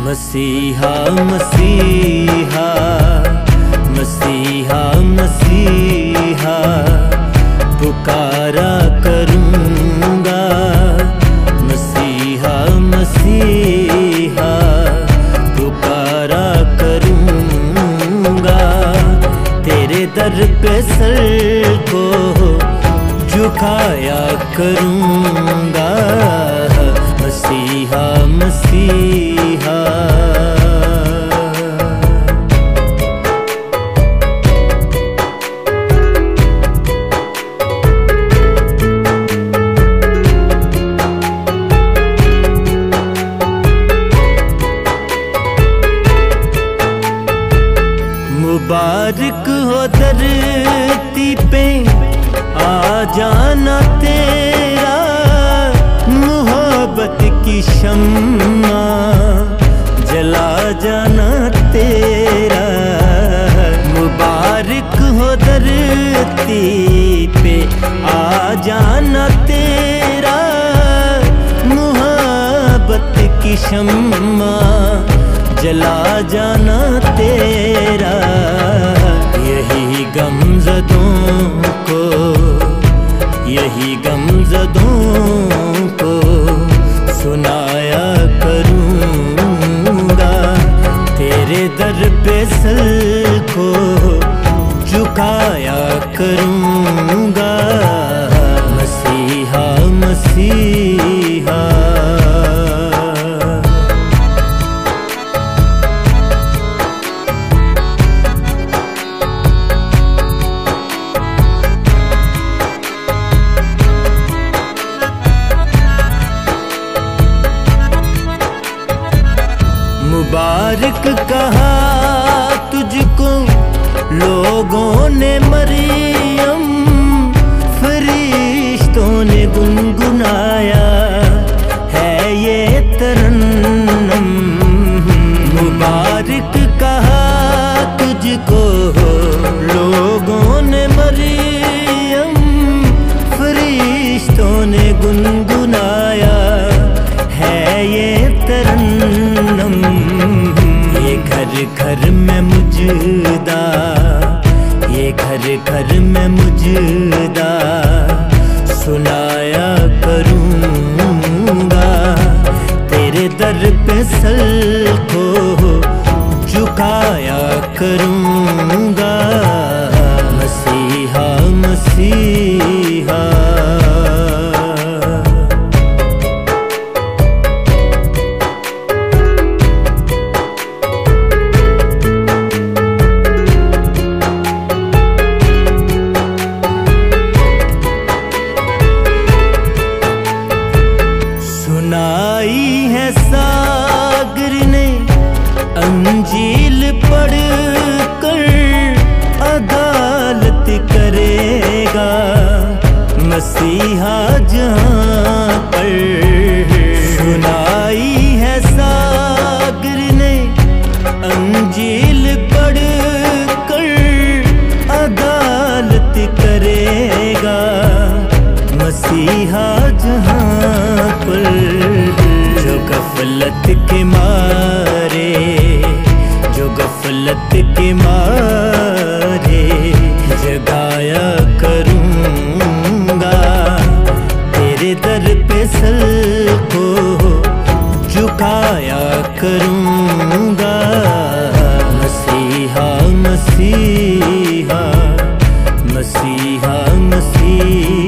मसीहा मसीहा मसीहा मसीहा पुकारा करूँगा। मसीहा मसीहा पुकारा करूँगा। तेरे दर पे सर को झुकाया करूँगा। मसीहा मसीहा मुबारक हो धरती पे आ जाना तेरा, मोहब्बत की शम्मा जला जाना तेरा। मुबारक हो धरती पे आ जाना तेरा, मोहब्बत की शम्मा जला जाना तेरा। यही गमज़दों को, यही गमज़दों को सुनाया करूँगा। तेरे दर पे सर को झुकाया करूँगा। मसीहा मसीहा मुबारक कहा तुझको लोगों ने मरियम, फरिश्तों ने गुनगुनाया है ये तरन्नम। मुबारक कहा तुझको लोगों ने मरियम, फरिश्तों ने गुनगुनाया है ये तरन्नम। ये घर घर में मुजदा, ये घर घर में मुजदा सुनाया करूँगा। तेरे दर पे सर को झुकाया करूँगा। मसीहा मसीहा सुनाई है सागर ने अंजील पढ़ कर, अदालत करेगा मसीहा जहाँ पर। सुनाई है सागर ने अंजील पढ़ कर, अदालत करेगा मसीहा जहाँ पर। जो गफलत के मारे, जो गफलत के मारे जगाया करूँगा। तेरे दर पे सर को झुकाया करूँगा। मसीहा मसीहा मसीहा मसीहा